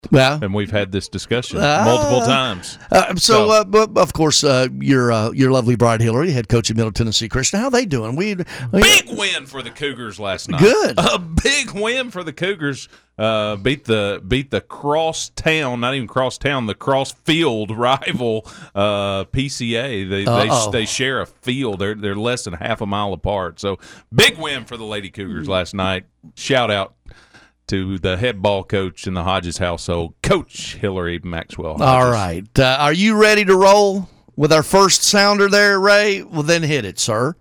Yeah. And we've had this discussion multiple times. But of course, your lovely bride Hillary, head coach of Middle Tennessee Christian. How they doing? Big win for the Cougars last night. Good. A big win for the Cougars. Beat the crosstown, not even crosstown, the cross-field rival PCA. They share a field. They're less than half a mile apart. So big win for the Lady Cougars last night. Shout out to the head ball coach in the Hodges household, Coach Hillary Maxwell Hodges. All right. Are you ready to roll with our first sounder there, Ray? Well, then hit it, sir.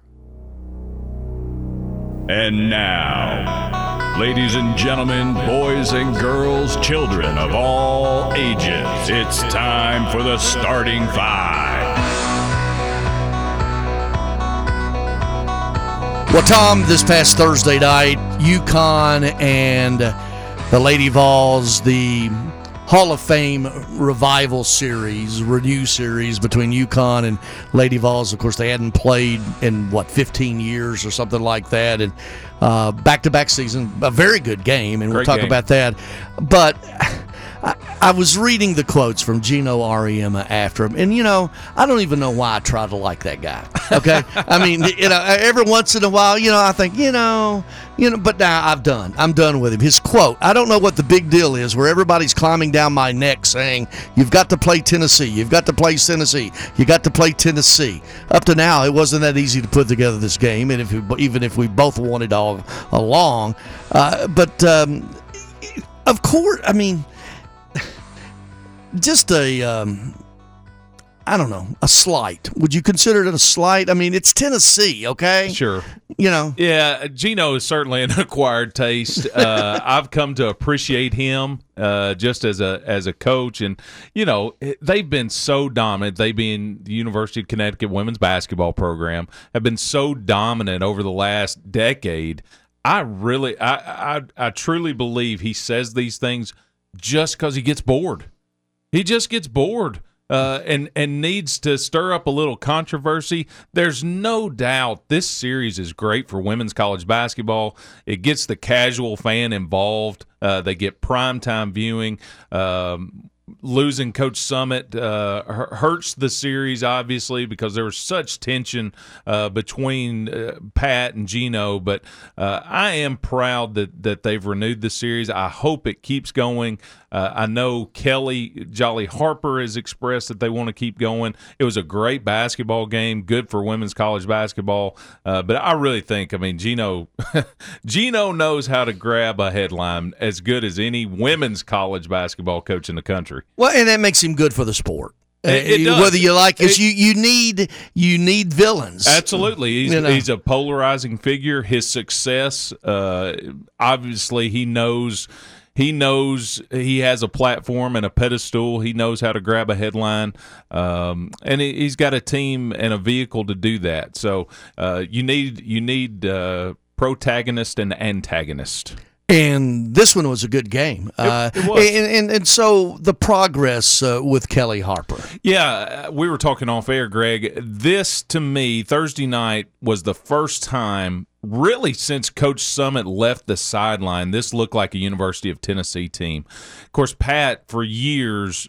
And now, ladies and gentlemen, boys and girls, children of all ages, it's time for the starting five. Well, Tom, this past Thursday night, UConn and the Lady Vols, the Hall of Fame revival series, renew series between UConn and Lady Vols. Of course, they hadn't played in, 15 years or something like that. And back-to-back season, a very good game, and we'll talk about that. But I was reading the quotes from Gino Auriemma after him, and, I don't even know why I try to like that guy, okay? I mean, every once in a while, I think, but now I'm done with him. His quote, I don't know what the big deal is where everybody's climbing down my neck saying, you've got to play Tennessee, you've got to play Tennessee, you got to play Tennessee. Up to now, it wasn't that easy to put together this game, and even if we both wanted all along. But of course, I mean, just a slight. Would you consider it a slight? I mean, it's Tennessee, okay? Sure. Yeah, Gino is certainly an acquired taste. I've come to appreciate him just as a coach, and they've been so dominant. They, being the University of Connecticut women's basketball program, have been so dominant over the last decade. I truly believe he says these things just because he gets bored. He just gets bored and needs to stir up a little controversy. There's no doubt this series is great for women's college basketball. It gets the casual fan involved. They get primetime viewing. Losing Coach Summit hurts the series, obviously, because there was such tension between Pat and Gino. But I am proud that they've renewed the series. I hope it keeps going. I know Kelly Jolly Harper has expressed that they want to keep going. It was a great basketball game, good for women's college basketball. But I really think, Gino knows how to grab a headline as good as any women's college basketball coach in the country. Well, and that makes him good for the sport. It does. Whether you like it, you need villains. Absolutely, he's a polarizing figure. His success, obviously, he knows he has a platform and a pedestal. He knows how to grab a headline, and he's got a team and a vehicle to do that. So you need protagonist and antagonist. And this one was a good game. It was. And so the progress with Kelly Harper. Yeah, we were talking off air, Greg. This, to me, Thursday night was the first time, really, since Coach Summit left the sideline, this looked like a University of Tennessee team. Of course, Pat, for years,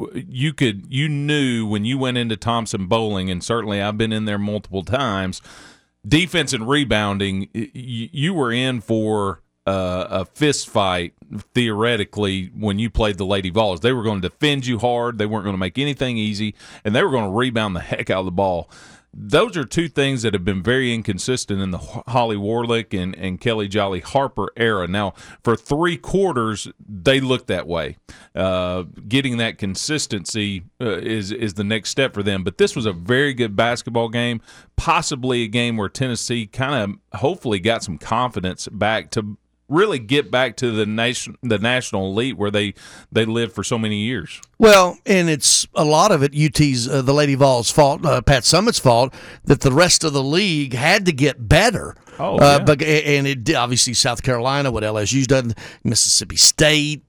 you knew when you went into Thompson Bowling, and certainly I've been in there multiple times, defense and rebounding, you were in for a fist fight, theoretically, when you played the Lady Vols. They were going to defend you hard. They weren't going to make anything easy, and they were going to rebound the heck out of the ball. Those are two things that have been very inconsistent in the Holly Warlick and Kelly Jolly Harper era. Now, for 3 quarters, they looked that way. Getting that consistency is the next step for them. But this was a very good basketball game, possibly a game where Tennessee kind of hopefully got some confidence back to really get back to the national elite where they lived for so many years. Well, and it's a lot of it UT's the Lady Vols' fault, Pat Summitt's fault, that the rest of the league had to get better. But it obviously South Carolina, what LSU's done, Mississippi State,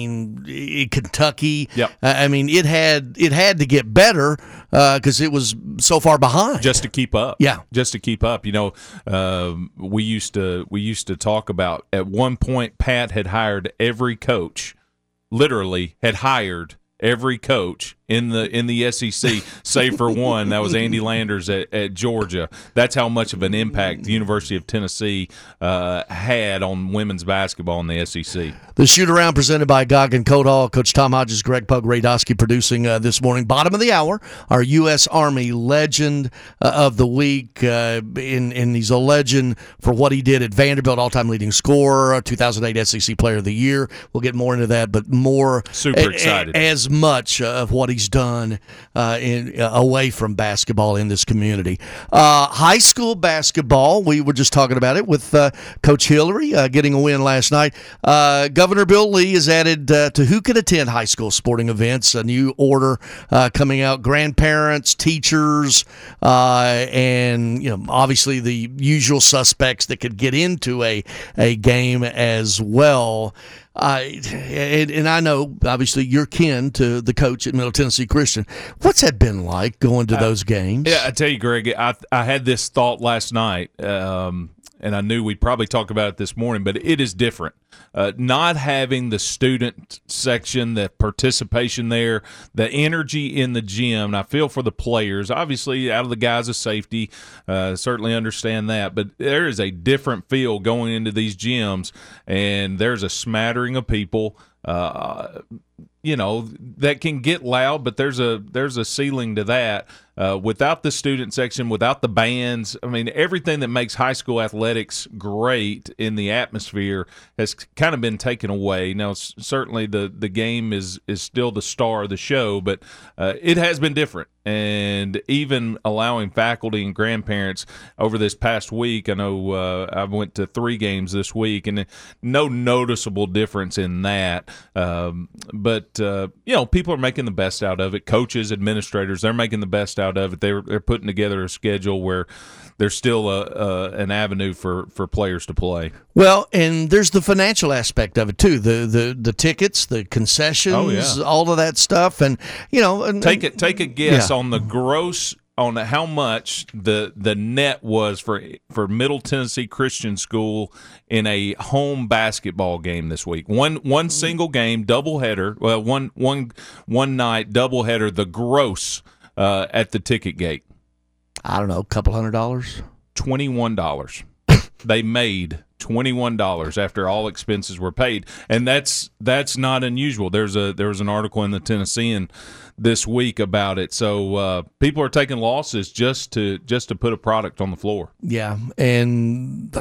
Kentucky. Yep. It had to get better because it was so far behind. Just to keep up. Yeah. Just to keep up. We used to talk about, at one point, Pat had hired every coach literally had hired every coach in the SEC, save for one. That was Andy Landers at Georgia. That's how much of an impact the University of Tennessee had on women's basketball in the SEC. The shoot-around presented by Goggin Coat Hall. Coach Tom Hodges, Greg Pug, Ray Dosky producing this morning. Bottom of the hour, our U.S. Army Legend of the Week. He's a legend for what he did at Vanderbilt, all-time leading scorer, 2008 SEC Player of the Year. We'll get more into that, but more super excited as much of what he's done away from basketball in this community. High school basketball, we were just talking about it with Coach Hillary getting a win last night. Governor Bill Lee has added to who can attend high school sporting events, a new order coming out. Grandparents, teachers, and obviously the usual suspects that could get into a game as well. And I know, obviously, you're kin to the coach at Middle Tennessee Christian. What's that been like going to those games? Yeah, I tell you, Greg, I had this thought last night, and I knew we'd probably talk about it this morning, but it is different. Not having the student section, the participation there, the energy in the gym, and I feel for the players. Obviously, out of the guise of safety, certainly understand that, but there is a different feel going into these gyms, and there's a smattering of people that can get loud, but there's a ceiling to that. Without the student section, without the bands, I mean, everything that makes high school athletics great in the atmosphere has kind of been taken away. Now, certainly the game is still the star of the show, but it has been different. And even allowing faculty and grandparents over this past week, I know I went to 3 games this week, and no noticeable difference in that. But people are making the best out of it. Coaches, administrators, they're making the best out of it. They're putting together a schedule where there's still an avenue for players to play. Well, and there's the financial aspect of it too. The tickets, the concessions, all of that stuff, and take a guess on the gross on how much the net was for Middle Tennessee Christian School in a home basketball game this week. One single game, doubleheader. Well, one night doubleheader. The gross at the ticket gate. I don't know, a couple $100. $21. They made $21 after all expenses were paid, and that's not unusual. There was an article in the Tennessean this week about it. So people are taking losses just to put a product on the floor. Yeah, and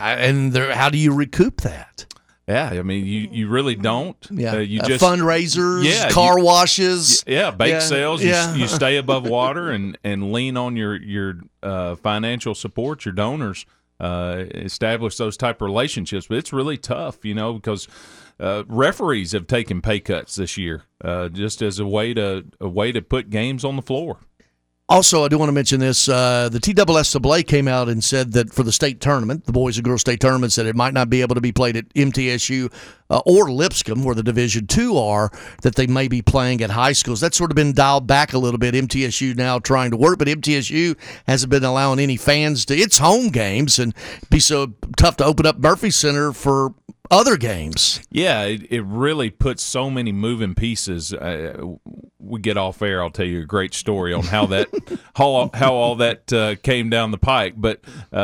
how do you recoup that? Yeah, I mean, you really don't. Yeah, you just fundraisers, car washes. Bake sales. You stay above water and lean on your financial support, your donors. Establish those type of relationships, but it's really tough, because referees have taken pay cuts this year, just as a way to put games on the floor. Also, I do want to mention this. The TSSAA came out and said that for the state tournament, the boys and girls state tournament, said it might not be able to be played at MTSU or Lipscomb, where the Division II are, that they may be playing at high schools. That's sort of been dialed back a little bit. MTSU now trying to work, but MTSU hasn't been allowing any fans to its home games, and it'd be so tough to open up Murphy Center for other games. Yeah, it really puts so many moving pieces. We get off air, I'll tell you a great story on how that how all that came down the pike. But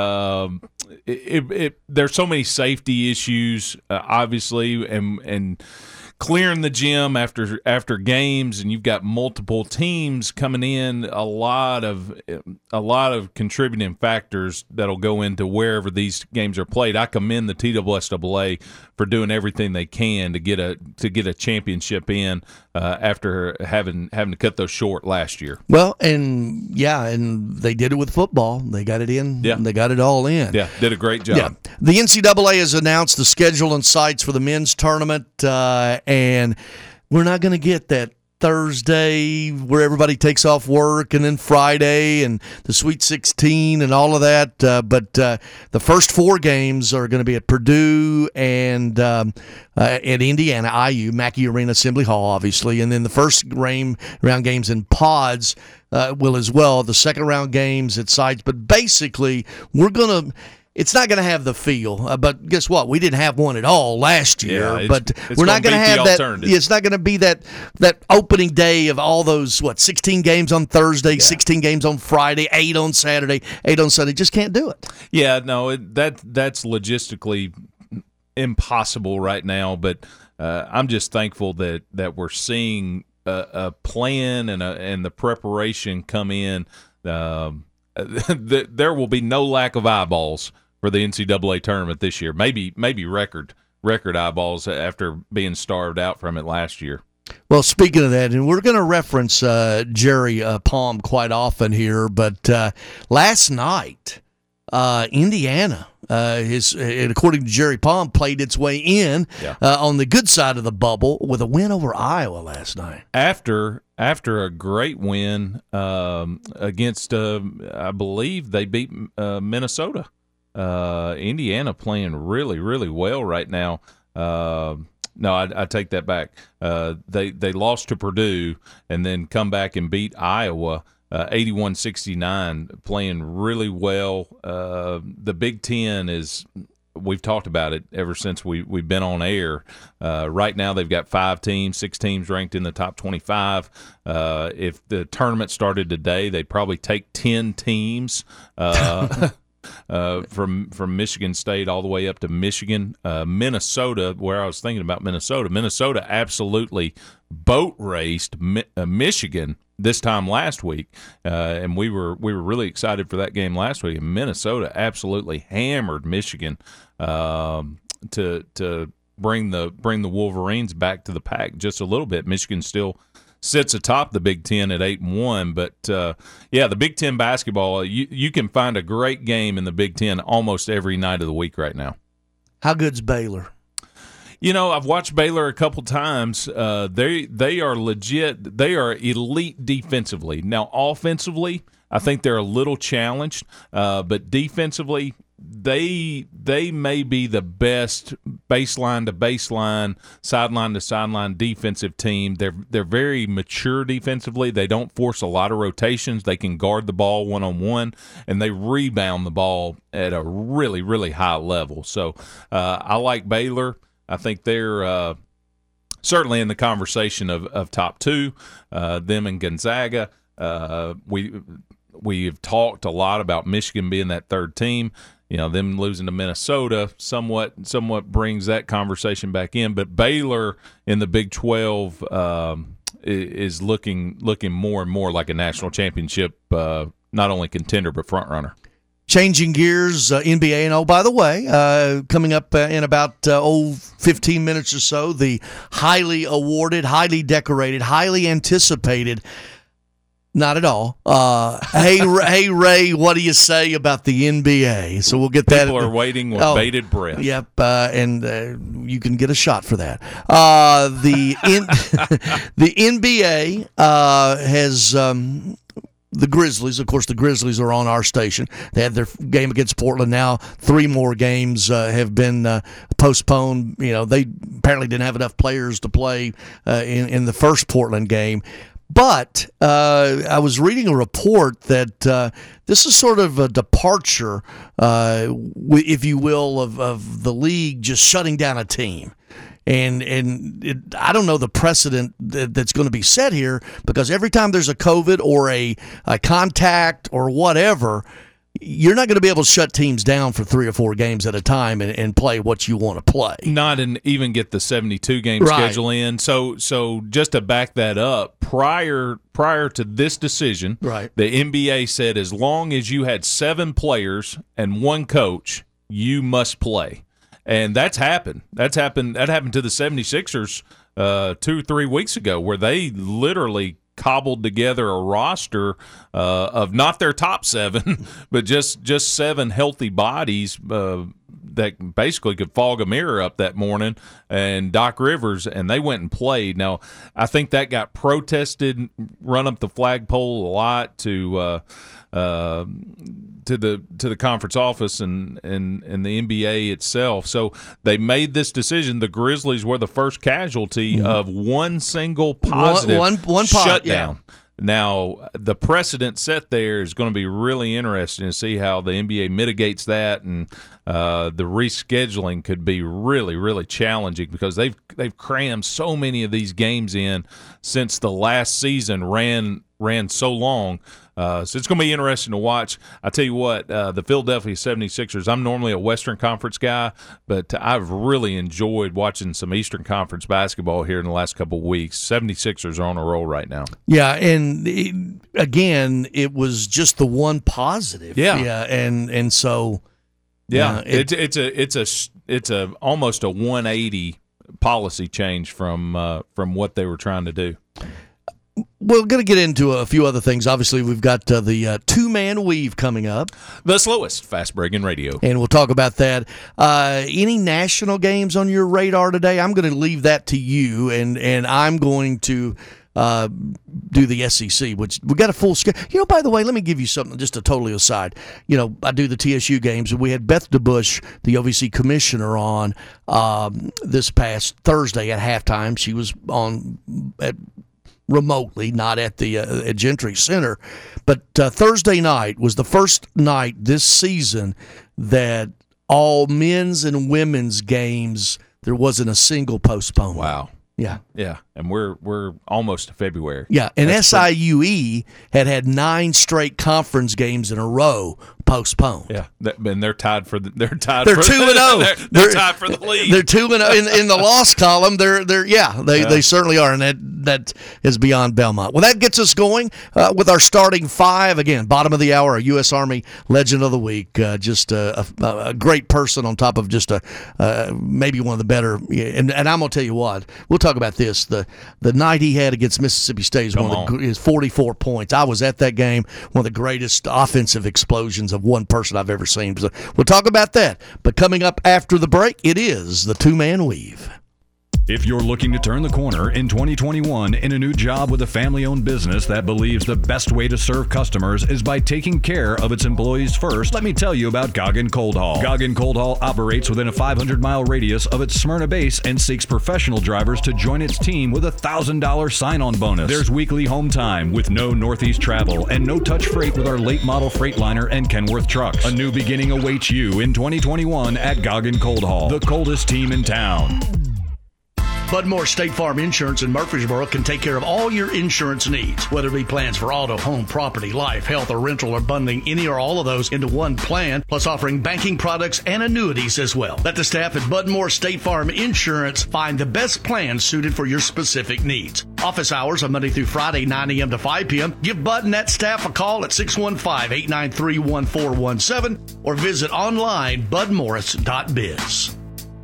there's so many safety issues, obviously, and clearing the gym after games, and you've got multiple teams coming in. A lot of contributing factors that'll go into wherever these games are played. I commend the TSSAA for doing everything they can to get a championship in after having to cut those short last year. Well, and they did it with football. They got it in. Yeah. They got it all in. Yeah, did a great job. Yeah. The NCAA has announced the schedule and sites for the men's tournament, and we're not going to get that Thursday where everybody takes off work, and then Friday and the Sweet 16 and all of that. But the first 4 games are going to be at Purdue and at Indiana, IU, Mackey Arena, Assembly Hall, obviously. And then the first round games in pods will as well. The second round games at sites. But basically, we're going to It's not going to have the feel, but guess what? We didn't have one at all last year. Yeah, but it's we're not going to have that. alternative. It's not going to be that opening day of all those 16 games on Thursday, 16 games on Friday, 8 on Saturday, 8 on Sunday. Just can't do it. Yeah, no, that's logistically impossible right now. But I'm just thankful that we're seeing a plan and the preparation come in. There will be no lack of eyeballs for the NCAA tournament this year. Maybe record eyeballs after being starved out from it last year. Well, speaking of that, and we're going to reference Jerry Palm quite often here, but last night, Indiana, according to Jerry Palm, played its way in on the good side of the bubble with a win over Iowa last night. After a great win against, I believe they beat Minnesota. Indiana playing really, really well right now. No, I take that back. They lost to Purdue and then come back and beat Iowa 81-69, playing really well. The Big Ten we've talked about it ever since we've been on air. Right now they've got 6 teams ranked in the top 25. If the tournament started today, they'd probably take 10 teams from Michigan State all the way up to Michigan. Minnesota, where I was thinking about Minnesota absolutely boat raced Michigan this time last week, and we were really excited for that game last week. And Minnesota absolutely hammered Michigan to bring the Wolverines back to the pack just a little bit. Michigan still sits atop the Big Ten at 8-1, but the Big Ten basketball, you can find a great game in the Big Ten almost every night of the week right now. How good's Baylor? I've watched Baylor a couple times. They are legit. They are elite defensively. Now, offensively, I think they're a little challenged, but defensively, they may be the best baseline to baseline, sideline to sideline defensive team. They're very mature defensively. They don't force a lot of rotations. They can guard the ball one-on-one, and they rebound the ball at a really, really high level. So I like Baylor. I think they're certainly in the conversation of top two, them and Gonzaga. We've talked a lot about Michigan being that third team. Them losing to Minnesota somewhat brings that conversation back in. But Baylor in the Big 12 is looking more and more like a national championship, not only contender but front runner. Changing gears, NBA, and by the way, coming up in about 15 minutes or so, the highly awarded, highly decorated, highly anticipated. Not at all. Hey, Ray, what do you say about the NBA? So we'll get that. People are waiting with bated breath. Yep, and you can get a shot for that. The NBA has the Grizzlies. Of course, the Grizzlies are on our station. They had their game against Portland. Now 3 more games have been postponed. They apparently didn't have enough players to play in the first Portland game. But I was reading a report that this is sort of a departure, if you will, of the league just shutting down a team. And I don't know the precedent that's going to be set here, because every time there's a COVID or a contact or whatever, you're not going to be able to shut teams down for 3 or 4 games at a time and play what you want to play. Not and even get the 72-game schedule in. So just to back that up, prior to this decision, the NBA said as long as you had 7 players and 1 coach, you must play. And that's happened. That happened to the 76ers 2 or 3 weeks ago, where they literally cobbled together a roster of not their top 7, but just 7 healthy bodies that basically could fog a mirror up that morning, and Doc Rivers, and they went and played. Now, I think that got protested, run up the flagpole a lot to the conference office and the NBA itself. So they made this decision. The Grizzlies were the first casualty of one single positive one shutdown. Now, the precedent set there is going to be really interesting to see how the NBA mitigates that, and the rescheduling could be really, really challenging because they've crammed so many of these games in since the last season ran so long. So it's going to be interesting to watch. I tell you what, the Philadelphia 76ers, I'm normally a Western Conference guy, but I've really enjoyed watching some Eastern Conference basketball here in the last couple of weeks. 76ers are on a roll right now. Yeah, and again, it was just the one positive. Yeah, and so yeah, it's a almost a 180 policy change from what they were trying to do. We're going to get into a few other things. Obviously, we've got the two-man weave coming up. The slowest fast break in radio. And we'll talk about that. Any national games on your radar today? I'm going to leave that to you, and I'm going to do the SEC, which we got a full schedule. By the way, let me give you something, just a totally aside. I do the TSU games, and we had Beth DeBush, the OVC commissioner, on this past Thursday at halftime. She was on remotely, not at the at Gentry Center. But Thursday night was the first night this season that all men's and women's games, there wasn't a single postponement. Wow. Yeah. And we're almost to February. Yeah, and SIUE had 9 straight conference games in a row postponed. Yeah, and they're tied for They're 2-0. They're tied for the lead. They're 2-0 in the loss column. They certainly are, and that is beyond Belmont. Well, that gets us going with our starting 5 again. Bottom of the hour, a U.S. Army Legend of the Week. Just a great person on top of just maybe one of the better. And I'm gonna tell you what, we'll talk about this. The night he had against Mississippi State is his 44 points. I was at that game. One of the greatest offensive explosions of one person I've ever seen. So we'll talk about that. But coming up after the break, it is the two-man weave. If you're looking to turn the corner in 2021 in a new job with a family-owned business that believes the best way to serve customers is by taking care of its employees first, let me tell you about Goggin Cold Haul. Goggin Cold Haul operates within a 500-mile radius of its Smyrna base and seeks professional drivers to join its team with a $1,000 sign-on bonus. There's weekly home time with no Northeast travel and no-touch freight with our late-model Freightliner and Kenworth trucks. A new beginning awaits you in 2021 at Goggin Cold Haul, the coldest team in town. Budmore State Farm Insurance in Murfreesboro can take care of all your insurance needs, whether it be plans for auto, home, property, life, health, or rental, or bundling any or all of those into one plan, plus offering banking products and annuities as well. Let the staff at Budmore State Farm Insurance find the best plan suited for your specific needs. Office hours are Monday through Friday, 9 a.m. to 5 p.m. Give Bud and that staff a call at 615-893-1417 or visit online budmorris.biz.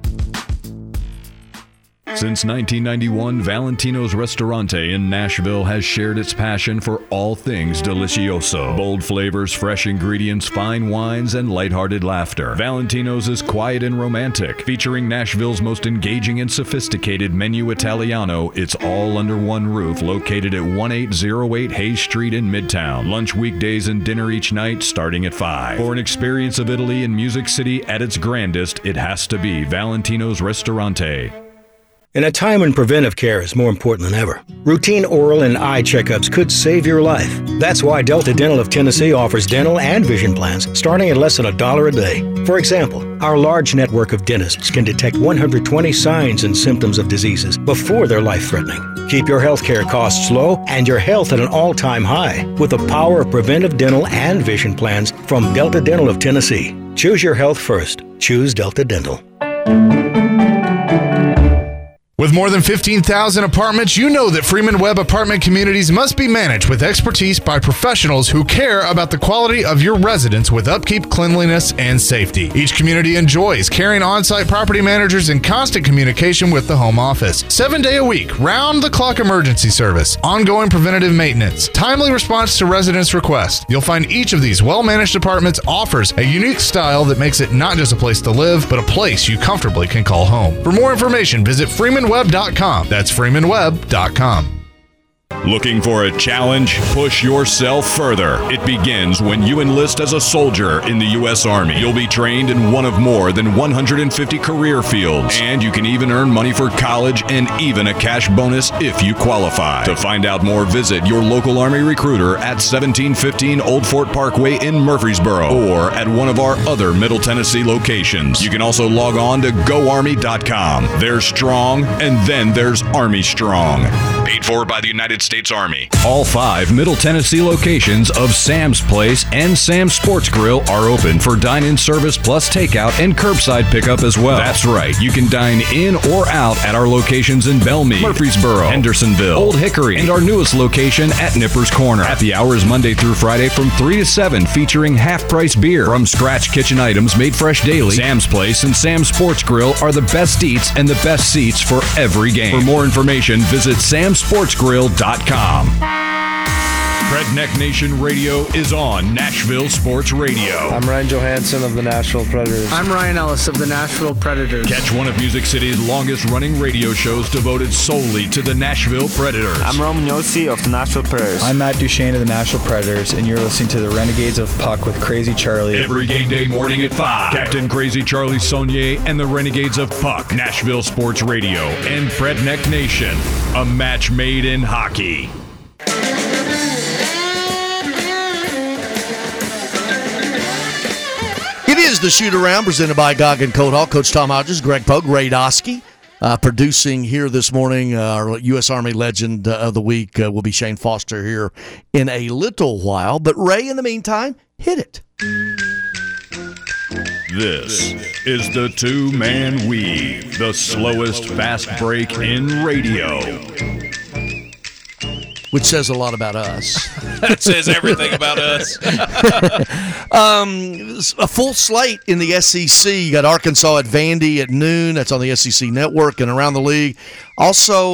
Since 1991, Valentino's Ristorante in Nashville has shared its passion for all things delicioso. Bold flavors, fresh ingredients, fine wines, and lighthearted laughter. Valentino's is quiet and romantic, featuring Nashville's most engaging and sophisticated menu Italiano. It's all under one roof, located at 1808 Hayes Street in Midtown. Lunch weekdays and dinner each night starting at 5. For an experience of Italy in Music City at its grandest, it has to be Valentino's Ristorante. In a time when preventive care is more important than ever, routine oral and eye checkups could save your life. That's why Delta Dental of Tennessee offers dental and vision plans starting at less than $1 a day. For example, our large network of dentists can detect 120 signs and symptoms of diseases before they're life-threatening. Keep your health care costs low and your health at an all-time high with the power of preventive dental and vision plans from Delta Dental of Tennessee. Choose your health first. Choose Delta Dental. With more than 15,000 apartments, you know that Freeman Webb apartment communities must be managed with expertise by professionals who care about the quality of your residence with upkeep, cleanliness, and safety. Each community enjoys caring on-site property managers in constant communication with the home office. 7-day a week, round-the-clock emergency service, ongoing preventative maintenance, timely response to residents' requests. You'll find each of these well-managed apartments offers a unique style that makes it not just a place to live, but a place you comfortably can call home. For more information, visit freemanweb.com. That's freemanweb.com. Looking for a challenge? Push yourself further. It begins when you enlist as a soldier in the U.S. Army. You'll be trained in one of more than 150 career fields, and you can even earn money for college and even a cash bonus if you qualify. To find out more, visit your local Army recruiter at 1715 Old Fort Parkway in Murfreesboro or at one of our other Middle Tennessee locations. You can also log on to GoArmy.com. There's strong, and then there's Army Strong. Paid for by the United States Army. All 5 Middle Tennessee locations of Sam's Place and Sam's Sports Grill are open for dine-in service plus takeout and curbside pickup as well. That's right, you can dine in or out at our locations in Bellmead, Murfreesboro, Hendersonville, Old Hickory, and our newest location at Nippers Corner. Happy hours Monday through Friday from 3 to 7, featuring half-price beer. From scratch kitchen items made fresh daily, Sam's Place and Sam's Sports Grill are the best eats and the best seats for every game. For more information, visit samsportsgrill.com. Redneck Nation Radio is on Nashville Sports Radio. I'm Ryan Johansson of the Nashville Predators. I'm Ryan Ellis of the Nashville Predators. Catch one of Music City's longest-running radio shows devoted solely to the Nashville Predators. I'm Roman Yossi of the Nashville Predators. I'm Matt Duchesne of the Nashville Predators, and you're listening to the Renegades of Puck with Crazy Charlie. Every game day morning at 5. Captain Crazy Charlie Saunier and the Renegades of Puck. Nashville Sports Radio and Redneck Nation. A match made in hockey. It is the Shoot Around presented by Goggin Coat Hall. Coach Tom Hodges, Greg Pogue, Ray Doski. Producing here this morning, our U.S. Army Legend of the Week will be Shane Foster here in a little while. But Ray, in the meantime, hit it. This is the Two-Man Weave, the slowest fast break in radio. Which says a lot about us. That says everything about us. A full slate in the SEC. You got Arkansas at Vandy at noon. That's on the SEC Network and around the league. Also,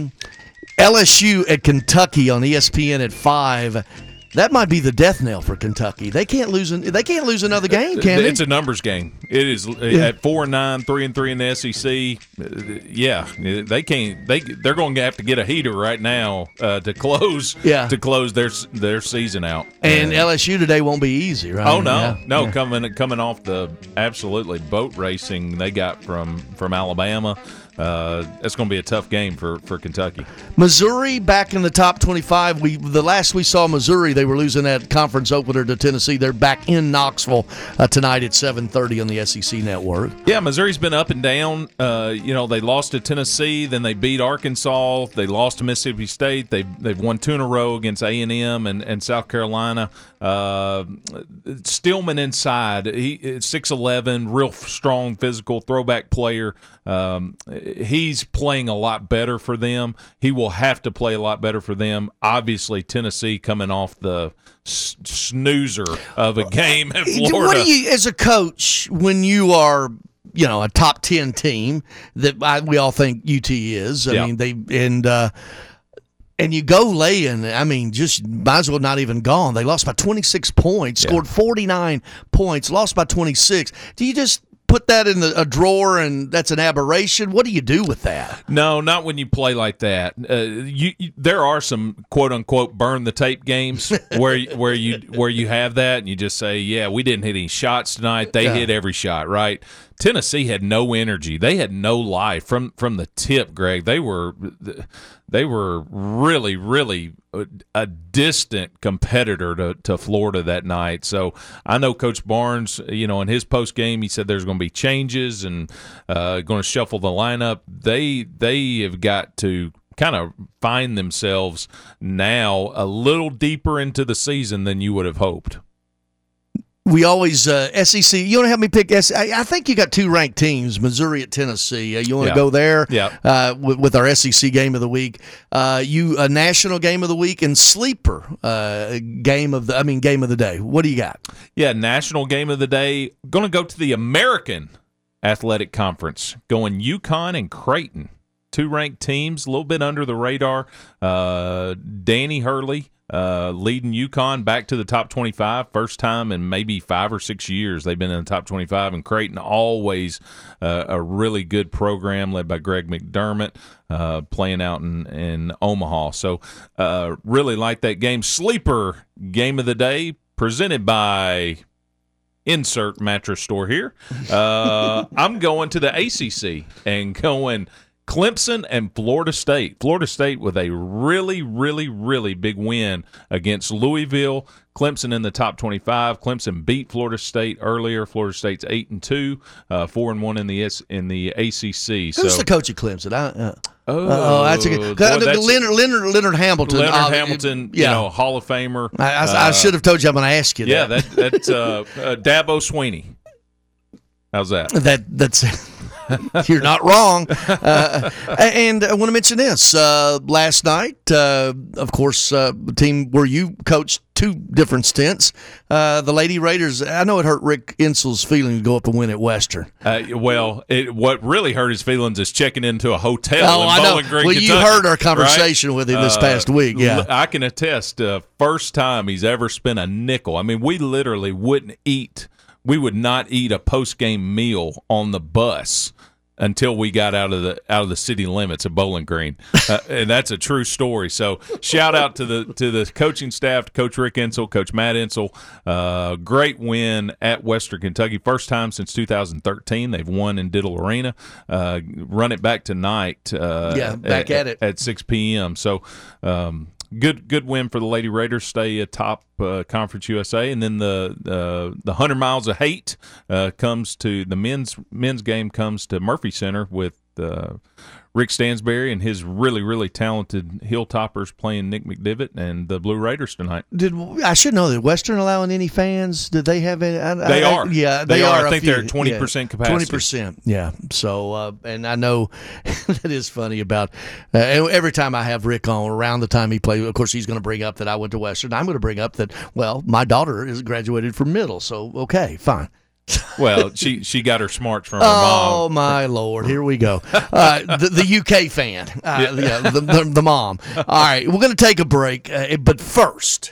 LSU at Kentucky on ESPN at 5. That might be the death knell for Kentucky. They can't lose. They can't lose another game, can they? It's a numbers game. It is at 4-9, 3-3 in the SEC. Yeah, they can't. They're going to have to get a heater right now to close. Yeah. To close their season out. And LSU today won't be easy, right? Oh no, no. Coming off the absolutely boat racing they got from Alabama. It's going to be a tough game for Kentucky. Missouri back in the top 25. The last we saw Missouri, they were losing that conference opener to Tennessee. They're back in Knoxville tonight at 7:30 on the SEC Network. Yeah, Missouri's been up and down. They lost to Tennessee, then they beat Arkansas. They lost to Mississippi State. They've won 2 in a row against A&M and South Carolina. Stillman inside, he 6'11", real strong, physical throwback player. He's playing a lot better for them. He will have to play a lot better for them. Obviously, Tennessee coming off the snoozer of a game at Florida. What do you, as a coach, when you are, a top 10 team that we all think UT is? I mean, and you go laying, I mean, just might as well not even gone. They lost by 26 points, scored 49 points, lost by 26. Do you just put that in a drawer and that's an aberration? What do you do with that? No, not when you play like that. There are some quote unquote burn the tape games where you have that and you just say, yeah, we didn't hit any shots tonight. They hit every shot, right? Tennessee had no energy. They had no life from the tip, Greg. They were really, really a distant competitor to Florida that night. So I know Coach Barnes, in his post game, he said there's going to be changes and going to shuffle the lineup. They have got to kind of find themselves now a little deeper into the season than you would have hoped. We always SEC. You want to help me pick SEC? I think you got 2 ranked teams, Missouri at Tennessee. You want to go there? Yeah. With our SEC game of the week, a national game of the week and sleeper game of the day. What do you got? Yeah, national game of the day. Going to go to the American Athletic Conference. Going UConn and Creighton. 2 ranked teams, a little bit under the radar. Danny Hurley. leading UConn back to the top 25. First time in maybe 5 or 6 years they've been in the top 25. And Creighton, always a really good program led by Greg McDermott, playing out in Omaha. So really like that game. Sleeper game of the day presented by insert mattress store here. I'm going to the ACC and going Clemson and Florida State. Florida State with a really, really, really big win against Louisville. Clemson in the top 25. Clemson beat Florida State earlier. Florida State's 8-2, 4-1 in the ACC. Who's the coach at Clemson? That's a good. Leonard Hamilton. Leonard Hamilton, Hall of Famer. I should have told you I'm going to ask you that. Yeah, that's Dabo Swinney. How's that? That's. You're not wrong. And I want to mention this. Last night, of course, the team where you coached 2 different stints, the Lady Raiders, I know it hurt Rick Insel's feelings to go up and win at Western. What really hurt his feelings is checking into a hotel in Bowling Green, Well, Kentucky, you heard our conversation with him this past week. Yeah, I can attest, first time he's ever spent a nickel. I mean, we literally wouldn't eat. We would not eat a post-game meal on the bus until we got out of the city limits of Bowling Green, and that's a true story. So, shout out to the coaching staff, to Coach Rick Insell, Coach Matt Insell. Great win at Western Kentucky, first time since 2013 they've won in Diddle Arena. Run it back tonight. Back at it at 6 p.m. So. Good win for the Lady Raiders, stay atop Conference USA, and then the 100 Miles of Hate comes to the men's game comes to Murphy Center with Rick Stansberry and his really, really talented Hilltoppers playing Nick McDivitt and the Blue Raiders tonight. I should know that Western allowing any fans? Did they have any? They are. They are. I think they're at 20% capacity. 20%. Yeah. So, and I know that is funny about every time I have Rick on, around the time he played, of course, he's going to bring up that I went to Western. I'm going to bring up that, well, my daughter is graduated from middle. So, okay, fine. Well, she got her smarts from her mom. Oh, my Lord. Here we go. The UK fan. The mom. All right, we're going to take a break. But first,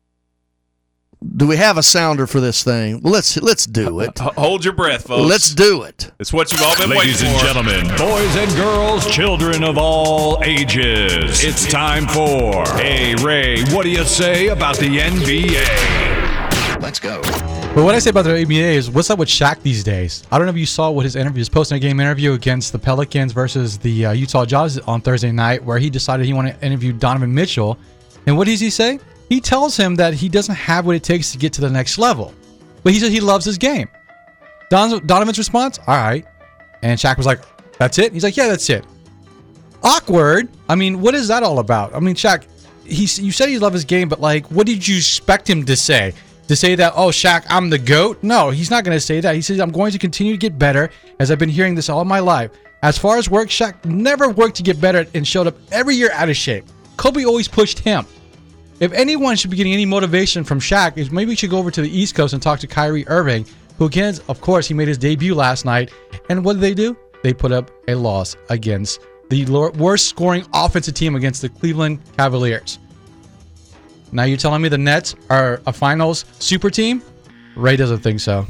do we have a sounder for this thing? Let's do it. Hold your breath, folks. Let's do it. It's what you've all been waiting for. Ladies and gentlemen, boys and girls, children of all ages, it's time for Hey, Ray, what do you say about the NBA? Let's go. But what I say about the NBA is, what's up with Shaq these days? I don't know if you saw what his post-game interview against the Pelicans versus the Utah Jazz on Thursday night, where he decided he wanted to interview Donovan Mitchell. And what does he say? He tells him that he doesn't have what it takes to get to the next level. But he said he loves his game. Donovan's response? All right. And Shaq was like, that's it? He's like, yeah, that's it. Awkward. I mean, what is that all about? I mean, Shaq, you said he loved his game, but like, what did you expect him to say? To say that, oh, Shaq, I'm the GOAT? No, he's not going to say that. He says, I'm going to continue to get better, as I've been hearing this all my life. As far as work, Shaq never worked to get better and showed up every year out of shape. Kobe always pushed him. If anyone should be getting any motivation from Shaq, is maybe we should go over to the East Coast and talk to Kyrie Irving, who again, of course, he made his debut last night. And what did they do? They put up a loss against the worst scoring offensive team against the Cleveland Cavaliers. Now you're telling me the Nets are a finals super team? Ray doesn't think so.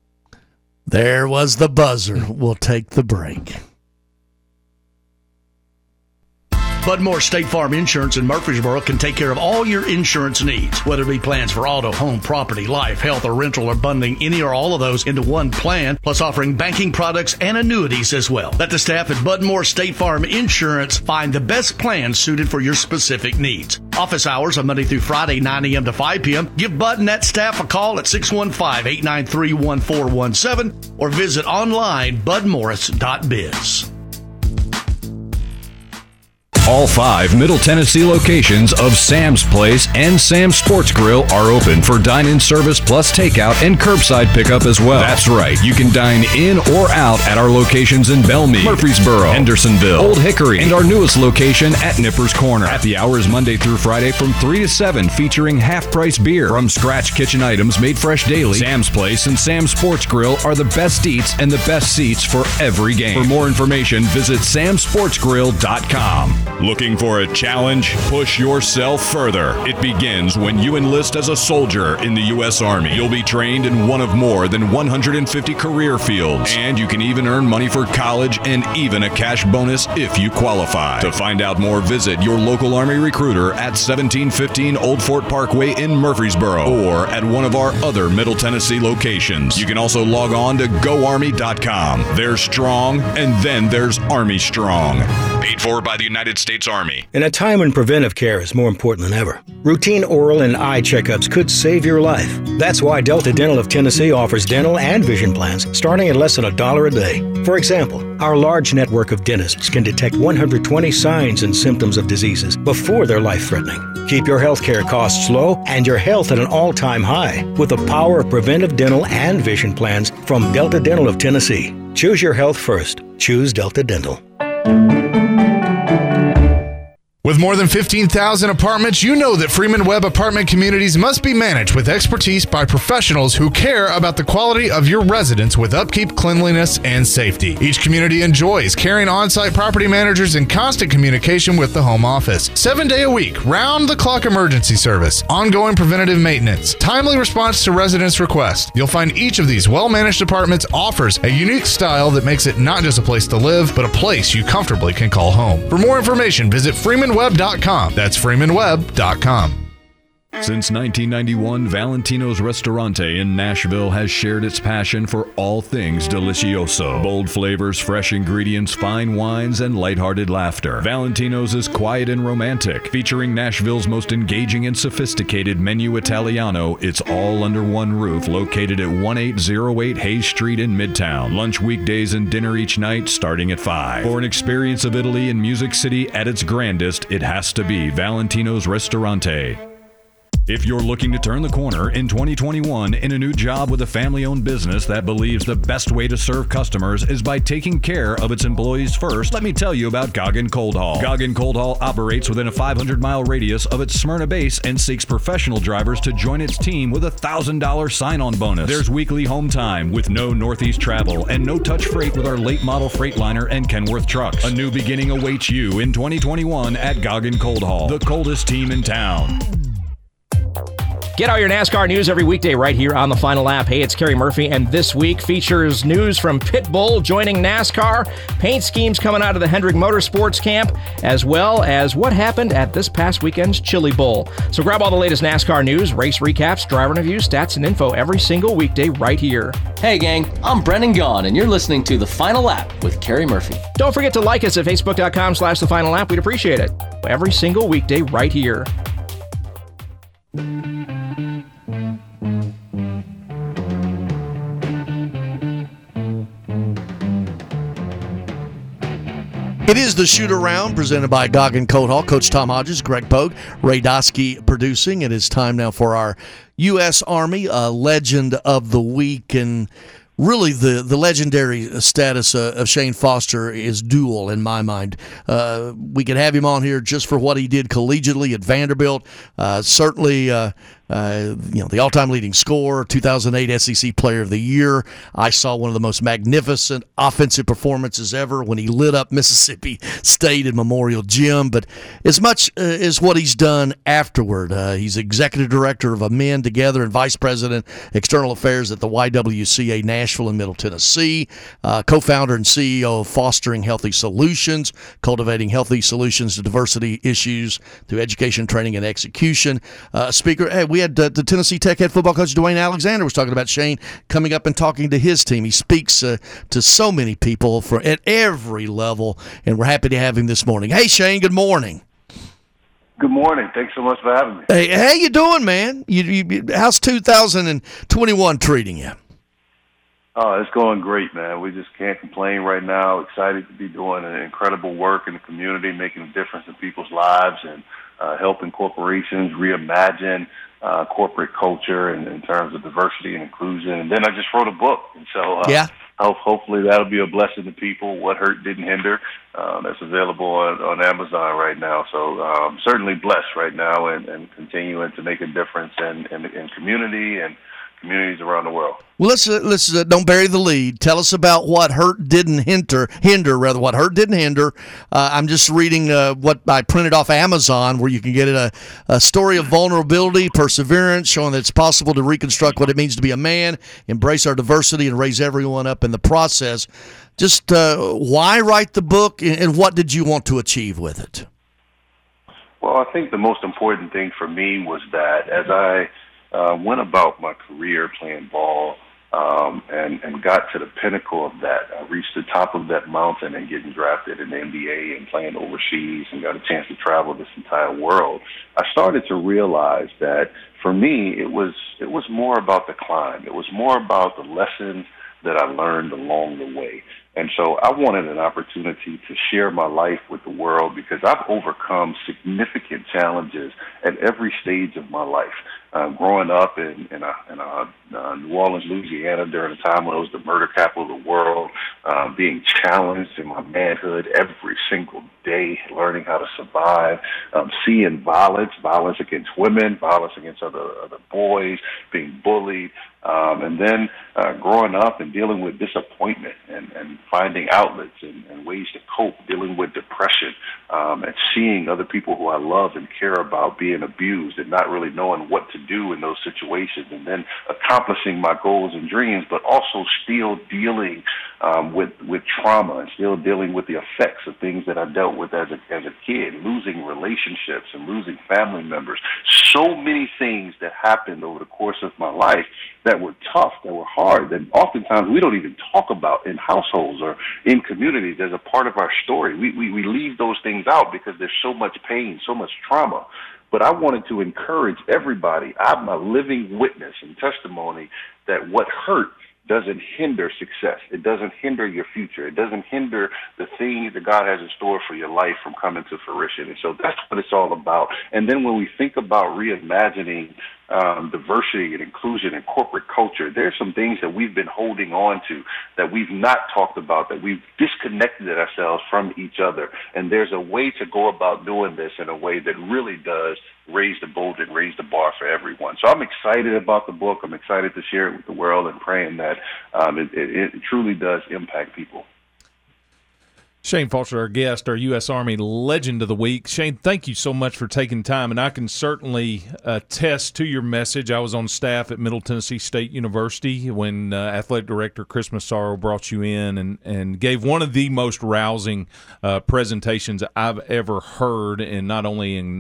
There was the buzzer. We'll take the break. Bud Moore State Farm Insurance in Murfreesboro can take care of all your insurance needs, whether it be plans for auto, home, property, life, health, or rental, or bundling any or all of those into one plan, plus offering banking products and annuities as well. Let the staff at Bud Moore State Farm Insurance find the best plan suited for your specific needs. Office hours are Monday through Friday, 9 a.m. to 5 p.m. Give Bud and that staff a call at 615-893-1417 or visit online budmorris.biz. All 5 Middle Tennessee locations of Sam's Place and Sam's Sports Grill are open for dine-in service plus takeout and curbside pickup as well. That's right, you can dine in or out at our locations in Belmead, Murfreesboro, Hendersonville, Old Hickory, and our newest location at Nippers Corner. Happy hours Monday through Friday from 3 to 7, featuring half-price beer from scratch kitchen items made fresh daily. Sam's Place and Sam's Sports Grill are the best eats and the best seats for every game. For more information, visit samsportsgrill.com. Looking for a challenge? Push yourself further. It begins when you enlist as a soldier in the U.S. Army. You'll be trained in one of more than 150 career fields, and you can even earn money for college and even a cash bonus if you qualify. To find out more, visit your local Army recruiter at 1715 Old Fort Parkway in Murfreesboro or at one of our other Middle Tennessee locations. You can also log on to GoArmy.com. There's strong, and then there's Army Strong. Paid for by the United States Army. In a time when preventive care is more important than ever, routine oral and eye checkups could save your life. That's why Delta Dental of Tennessee offers dental and vision plans starting at less than $1 a day. For example, our large network of dentists can detect 120 signs and symptoms of diseases before they're life-threatening. Keep your healthcare costs low and your health at an all-time high with the power of preventive dental and vision plans from Delta Dental of Tennessee. Choose your health first. Choose Delta Dental. With more than 15,000 apartments, you know that Freeman Webb apartment communities must be managed with expertise by professionals who care about the quality of your residence with upkeep, cleanliness, and safety. Each community enjoys carrying on-site property managers in constant communication with the home office. 7-day a week, round-the-clock emergency service, ongoing preventative maintenance, timely response to residents' requests. You'll find each of these well-managed apartments offers a unique style that makes it not just a place to live, but a place you comfortably can call home. For more information, visit freemanweb.com. That's freemanweb.com. Since 1991, Valentino's Ristorante in Nashville has shared its passion for all things delicioso. Bold flavors, fresh ingredients, fine wines, and lighthearted laughter. Valentino's is quiet and romantic, featuring Nashville's most engaging and sophisticated menu Italiano. It's all under one roof, located at 1808 Hayes Street in Midtown. Lunch weekdays and dinner each night starting at 5. For an experience of Italy and Music City at its grandest, it has to be Valentino's Ristorante. If you're looking to turn the corner in 2021 in a new job with a family-owned business that believes the best way to serve customers is by taking care of its employees first, let me tell you about Goggin Cold Haul. Goggin Cold Haul operates within a 500-mile radius of its Smyrna base and seeks professional drivers to join its team with a $1,000 sign-on bonus. There's weekly home time with no Northeast travel and no touch freight with our late model Freightliner and Kenworth trucks. A new beginning awaits you in 2021 at Goggin Cold Haul, the coldest team in town. Get all your NASCAR news every weekday right here on the Final Lap. Hey, it's Kerry Murphy, and this week features news from Pitbull joining NASCAR, paint schemes coming out of the Hendrick Motorsports camp, as well as what happened at this past weekend's Chili Bowl. So grab all the latest NASCAR news, race recaps, driver reviews, stats, and info every single weekday right here. Hey, gang, I'm Brendan Gaughan, and you're listening to The Final Lap with Kerry Murphy. Don't forget to like us at facebook.com/The Final Lap. We'd appreciate it. Every single weekday right here. It is the Shoot Around presented by Goggin Cold Haul. Coach Tom Hodges, Greg Pogue, Ray Doskey producing. It is time now for our U.S. Army Legend of the Week. And really the legendary status of Shane Foster is dual in my mind. We could have him on here just for what he did collegiately at Vanderbilt. Certainly the all-time leading scorer, 2008 SEC Player of the Year. I saw one of the most magnificent offensive performances ever when he lit up Mississippi State in Memorial Gym. But as much as what he's done afterward, he's executive director of Men Together and vice president external affairs at the YWCA Nashville and Middle Tennessee, co-founder and CEO of Fostering Healthy Solutions, cultivating healthy solutions to diversity issues through education, training, and execution. Speaker, hey, we had the Tennessee Tech head football coach Dwayne Alexander was talking about Shane coming up and talking to his team. He speaks to so many people at every level, and we're happy to have him this morning. Hey, Shane, good morning. Good morning. Thanks so much for having me. Hey, how you doing, man? How's 2021 treating you? Oh, it's going great, man. We just can't complain right now. Excited to be doing an incredible work in the community, making a difference in people's lives, and helping corporations reimagine corporate culture in terms of diversity and inclusion. And then I just wrote a book, and so hopefully that'll be a blessing to people. What Hurt Didn't Hinder. That's available on Amazon right now. So certainly blessed right now, and continuing to make a difference in community and communities around the world. Well, let's don't bury the lead. Tell us about what hurt didn't hinder. What hurt didn't hinder. I'm just reading what I printed off Amazon, where you can get it a story of vulnerability, perseverance, showing that it's possible to reconstruct what it means to be a man, embrace our diversity, and raise everyone up in the process. Just why write the book, and what did you want to achieve with it? Well, I think the most important thing for me was that as I went about my career playing ball and got to the pinnacle of that, I reached the top of that mountain and getting drafted in the NBA and playing overseas and got a chance to travel this entire world. I started to realize that for me, it was more about the climb. It was more about the lessons that I learned along the way. And so I wanted an opportunity to share my life with the world because I've overcome significant challenges at every stage of my life. Growing up in New Orleans, Louisiana, during a time when it was the murder capital of the world, being challenged in my manhood every single day, learning how to survive, seeing violence against women, violence against other boys, being bullied, and then growing up and dealing with disappointment and finding outlets and ways to cope, dealing with depression, and seeing other people who I love and care about being abused and not really knowing what to do in those situations, and then accomplishing my goals and dreams, but also still dealing with trauma and still dealing with the effects of things that I dealt with as a kid, losing relationships and losing family members. So many things that happened over the course of my life that were tough, that were hard, that oftentimes we don't even talk about in households or in communities as a part of our story. We leave those things out because there's so much pain, so much trauma. But I wanted to encourage everybody. I'm a living witness and testimony that what hurt doesn't hinder success. It doesn't hinder your future. It doesn't hinder the things that God has in store for your life from coming to fruition. And so that's what it's all about. And then when we think about reimagining diversity and inclusion in corporate culture, there's some things that we've been holding on to that we've not talked about, that we've disconnected ourselves from each other. And there's a way to go about doing this in a way that really does raise the boat and raise the bar for everyone. So I'm excited about the book. I'm excited to share it with the world and praying that it truly does impact people. Shane Falter, our guest, our U.S. Army Legend of the Week. Shane, thank you so much for taking time, and I can certainly attest to your message. I was on staff at Middle Tennessee State University when Athletic Director Chris Massaro brought you in and gave one of the most rousing presentations I've ever heard, and not only in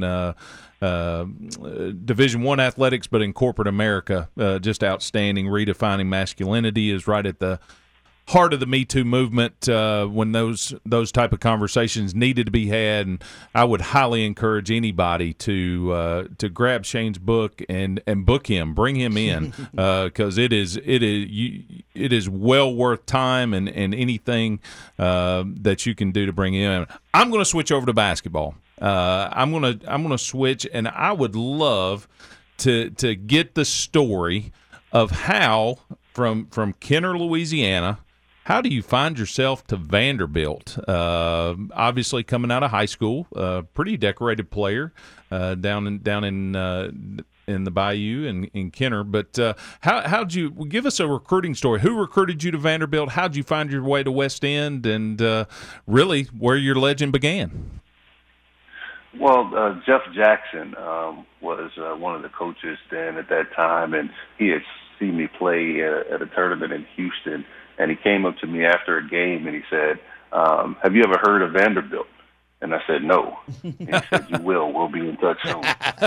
Division I athletics, but in corporate America. Just outstanding. Redefining masculinity is right at the heart of the Me Too movement when those type of conversations needed to be had, and I would highly encourage anybody to grab Shane's book and book him, bring him in, because it is well worth time and anything that you can do to bring him in. I'm going to switch over to basketball. I'm gonna switch, and I would love to get the story of how from Kenner, Louisiana. How do you find yourself to Vanderbilt? Obviously, coming out of high school, pretty decorated player down in the Bayou in Kenner. But how'd you give us a recruiting story? Who recruited you to Vanderbilt? How'd you find your way to West End, and really where your legend began? Well, Jeff Jackson was one of the coaches then at that time, and he had seen me play at a tournament in Houston. And he came up to me after a game and he said, have you ever heard of Vanderbilt? And I said, no. And he said, you will. We'll be in touch soon.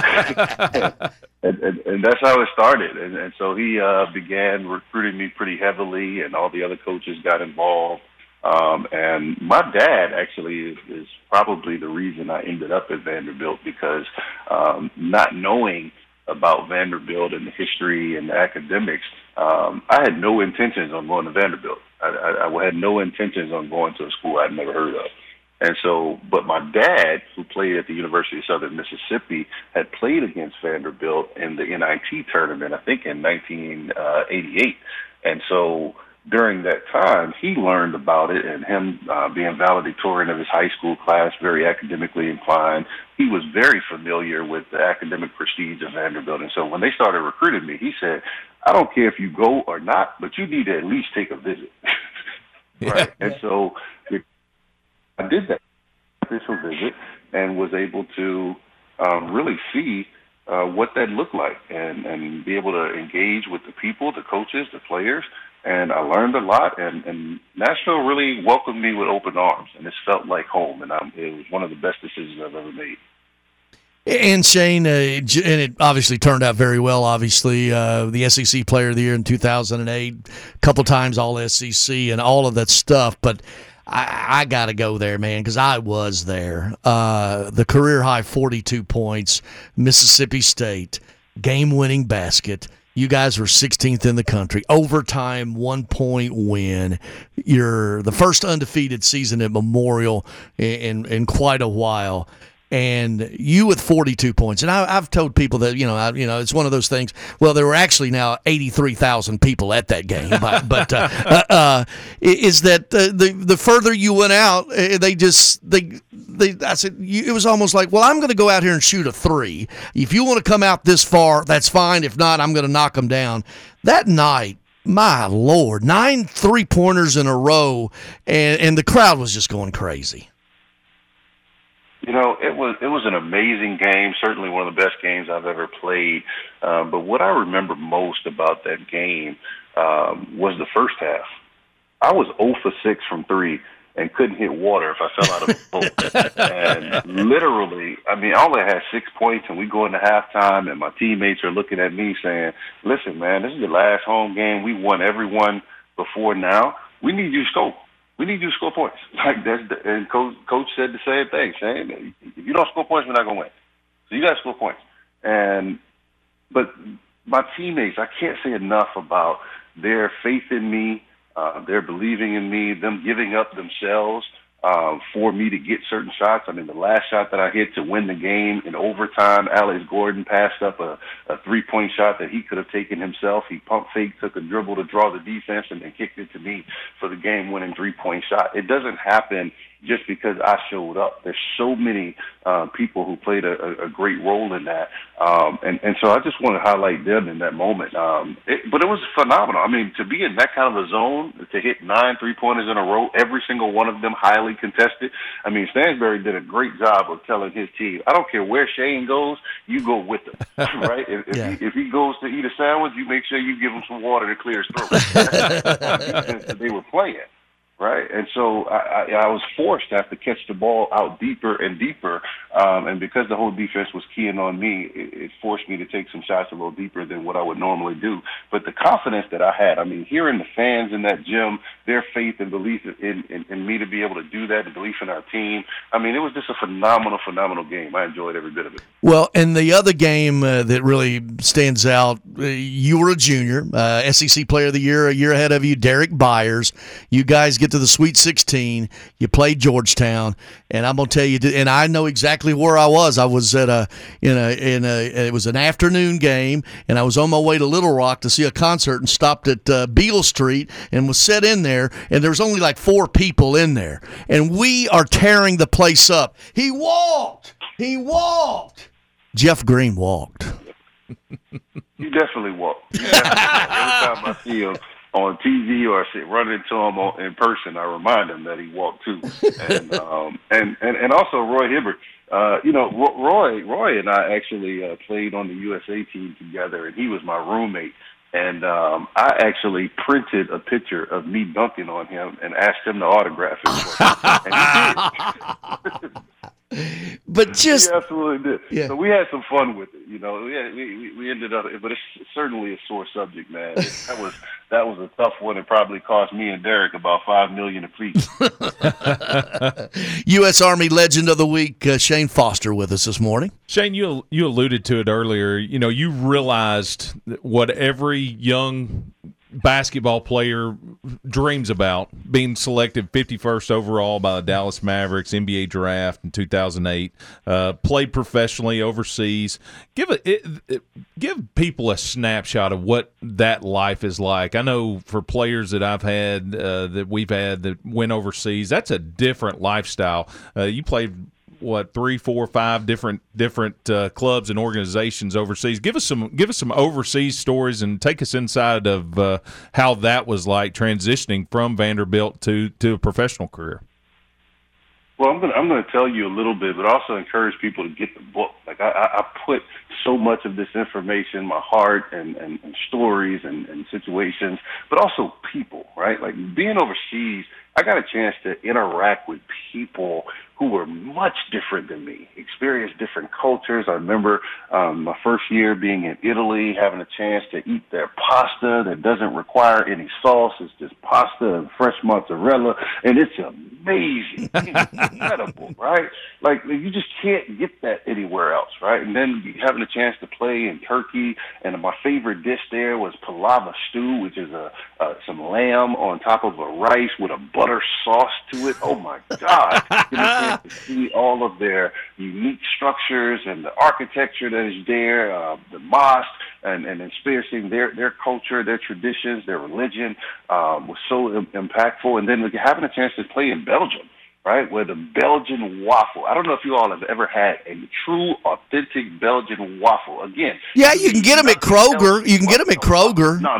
and that's how it started. And so he began recruiting me pretty heavily, and all the other coaches got involved. And my dad actually is probably the reason I ended up at Vanderbilt, because not knowing about Vanderbilt and the history and the academics, I had no intentions on going to Vanderbilt. I had no intentions on going to a school I'd never heard of. And so, but my dad, who played at the University of Southern Mississippi, had played against Vanderbilt in the NIT tournament, I think in 1988. And so during that time, he learned about it, and him being valedictorian of his high school class, very academically inclined, he was very familiar with the academic prestige of Vanderbilt. And so when they started recruiting me, he said, I don't care if you go or not, but you need to at least take a visit. Right? Yeah. And so I did that official visit and was able to really see what that looked like and be able to engage with the people, the coaches, the players. And I learned a lot, and Nashville really welcomed me with open arms, and it felt like home, and it was one of the best decisions I've ever made. And Shane, and it obviously turned out very well, obviously, the SEC Player of the Year in 2008, a couple times All-SEC and all of that stuff, but I got to go there, man, because I was there. The career-high 42 points, Mississippi State, game-winning basket. You guys were 16th in the country. Overtime, 1-point win. You're the first undefeated season at Memorial in quite a while. And you with 42 points. And I've told people that, it's one of those things. Well, there were actually now 83,000 people at that game. But is that the further you went out, I said, it was almost like, well, I'm going to go out here and shoot a three. If you want to come out this far, that's fine. If not, I'm going to knock them down. That night, my Lord, 9 3-pointers in a row, and the crowd was just going crazy. It was an amazing game, certainly one of the best games I've ever played. But what I remember most about that game was the first half. I was 0 for 6 from 3 and couldn't hit water if I fell out of a boat. And literally, I only had 6 points, and we go into halftime, and my teammates are looking at me saying, listen, man, this is the last home game. We won everyone before now. We need you to score. We need you to score points. And coach said the same thing, saying, if you don't score points, we're not going to win. So you got to score points. But my teammates, I can't say enough about their faith in me, their believing in me, them giving up themselves for me to get certain shots. The last shot that I hit to win the game in overtime, Alex Gordon passed up a 3-point shot that he could have taken himself. He pump faked, took a dribble to draw the defense, and then kicked it to me for the game-winning 3-point shot. It doesn't happen just because I showed up. There's so many people who played a great role in that. And so I just want to highlight them in that moment. But it was phenomenal. To be in that kind of a zone, to hit 9 3-pointers in a row, every single one of them highly contested. Stansbury did a great job of telling his team, I don't care where Shane goes, you go with him, right? If he goes to eat a sandwich, you make sure you give him some water to clear his throat. That they were playing. Right, and so I was forced to have to catch the ball out deeper and deeper, and because the whole defense was keying on me, it forced me to take some shots a little deeper than what I would normally do. But the confidence that I had, hearing the fans in that gym, their faith and belief in me to be able to do that, and belief in our team, it was just a phenomenal game. I enjoyed every bit of it. Well, and the other game that really stands out, you were a junior, SEC Player of the Year, a year ahead of you, Derek Byers. You guys get to the Sweet 16. You played Georgetown, and I'm gonna tell you, and I know exactly where I was. I was at it was an afternoon game, and I was on my way to Little Rock to see a concert, and stopped at Beale Street and was set in there, and there was only like 4 people in there, and we are tearing the place up. He walked. Jeff Green walked. He definitely walked. Every time I see him on TV or run into him in person, I remind him that he walked too. And also Roy Hibbert. Roy and I actually played on the USA team together, and he was my roommate. And I actually printed a picture of me dunking on him and asked him to autograph it. And he did. But just he absolutely did. Yeah. So we had some fun with it. We ended up, but it's certainly a sore subject, man. That was a tough one. It probably cost me and Derek about $5 million apiece. U.S. Army Legend of the Week, Shane Foster, with us this morning. Shane, you alluded to it earlier. You realized what every young basketball player dreams about, being selected 51st overall by the Dallas Mavericks NBA draft in 2008, played professionally overseas. Give people a snapshot of what that life is like. I know for players that I've had, that we've had that went overseas, that's a different lifestyle. You played 3, 4, 5 different clubs and organizations overseas. Give us some overseas stories and take us inside of how that was like transitioning from Vanderbilt to a professional career. Well, I'm gonna tell you a little bit, but also encourage people to get the book. Like I put so much of this information, my heart and stories and situations, but also people, right? Like being overseas, I got a chance to interact with people who were much different than me, experience different cultures. I remember my first year being in Italy, having a chance to eat their pasta that doesn't require any sauce. It's just pasta and fresh mozzarella, and it's amazing. It's incredible, right? Like, you just can't get that anywhere else, right? And then having a chance to play in Turkey, and my favorite dish there was palava stew, which is some lamb on top of a rice with a butter sauce to it. Oh, my God. To see all of their unique structures and the architecture that is there, the mosque, and experiencing their culture, their traditions, their religion was so impactful. And then having a chance to play in Belgium, right, where the Belgian waffle. I don't know if you all have ever had a true, authentic Belgian waffle. Again. Yeah, you can get them at Kroger. You can get them at Kroger. No.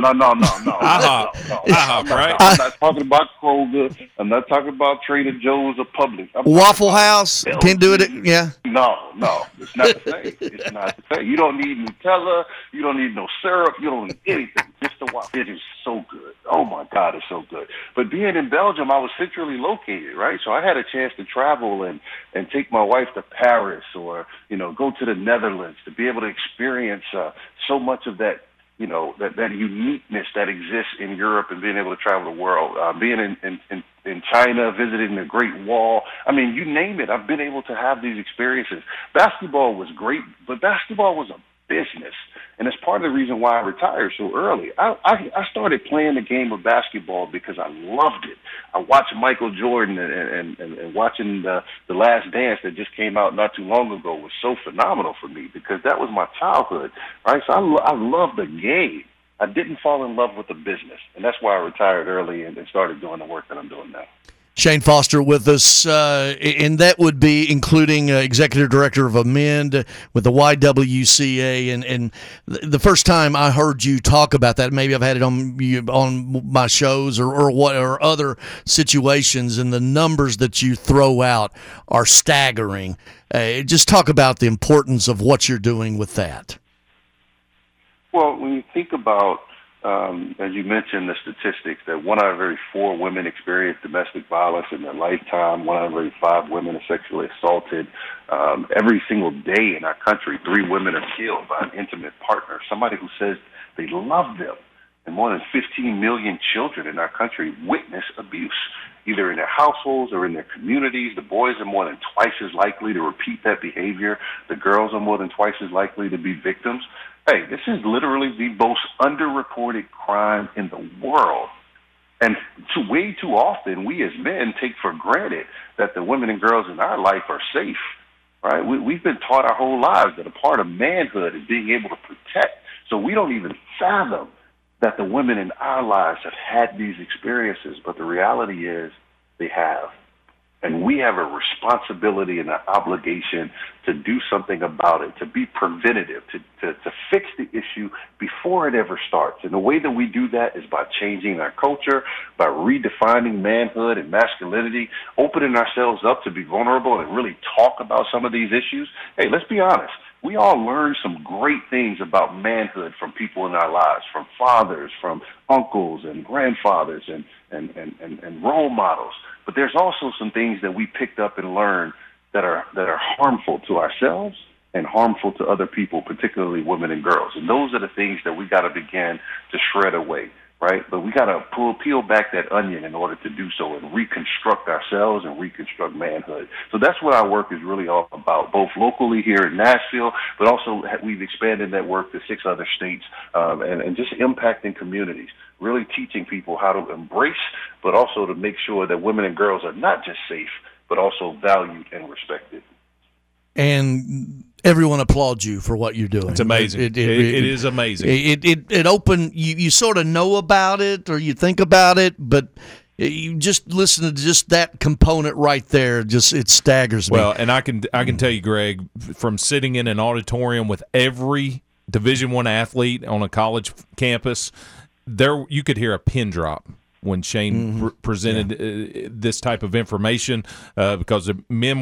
Right? I'm not talking about Kroger. I'm not talking about Trader Joe's or Publix. Waffle House. Can't do it. Yeah. No. It's not the same. It's not the same. You don't need Nutella. You don't need no syrup. You don't need anything. Just the waffle. It is so good. Oh, my God, it's so good. But being in Belgium, I was centrally located, right? So I had a chance to travel and take my wife to Paris or, go to the Netherlands to be able to experience so much of that, that uniqueness that exists in Europe and being able to travel the world. Being in China, visiting the Great Wall. I mean, you name it. I've been able to have these experiences. Basketball was great, but basketball was a business. And it's part of the reason why I retired so early. I started playing the game of basketball because I loved it. I watched Michael Jordan and watching the Last Dance that just came out not too long ago was so phenomenal for me because that was my childhood, right? So I love the game. I didn't fall in love with the business, and that's why I retired early and started doing the work that I'm doing now. Shane Foster with us, and that would be including Executive Director of Amend with the YWCA. And the first time I heard you talk about that, maybe I've had it on my shows or other situations, and the numbers that you throw out are staggering. Just talk about the importance of what you're doing with that. Well, when you think about as you mentioned, the statistics that 1 out of every 4 women experience domestic violence in their lifetime, 1 out of every 5 women are sexually assaulted. Every single day in our country, 3 women are killed by an intimate partner, somebody who says they love them. And more than 15 million children in our country witness abuse, either in their households or in their communities. The boys are more than twice as likely to repeat that behavior. The girls are more than twice as likely to be victims. Hey, this is literally the most underreported crime in the world. And way too often, we as men take for granted that the women and girls in our life are safe, right? We've been taught our whole lives that a part of manhood is being able to protect. So we don't even fathom that the women in our lives have had these experiences. But the reality is they have. And we have a responsibility and an obligation to do something about it, to be preventative, to fix the issue before it ever starts. And the way that we do that is by changing our culture, by redefining manhood and masculinity, opening ourselves up to be vulnerable and really talk about some of these issues. Hey, let's be honest. We all learn some great things about manhood from people in our lives, from fathers, from uncles and grandfathers and role models. But there's also some things that we picked up and learned that are harmful to ourselves and harmful to other people, particularly women and girls. And those are the things that we got to begin to shred away. right? But we got to peel back that onion in order to do so and reconstruct ourselves and reconstruct manhood. So that's what our work is really all about, both locally here in Nashville, but also we've expanded that work to 6 other states, and just impacting communities, really teaching people how to embrace, but also to make sure that women and girls are not just safe, but also valued and respected. And everyone applauds you for what you're doing. It's amazing. It is amazing. It opened. You sort of know about it or you think about it, but you just listen to just that component right there. Just it staggers me. Well, and I can tell you, Greg, from sitting in an auditorium with every Division I athlete on a college campus, there you could hear a pin drop when Shane presented this type of information, because the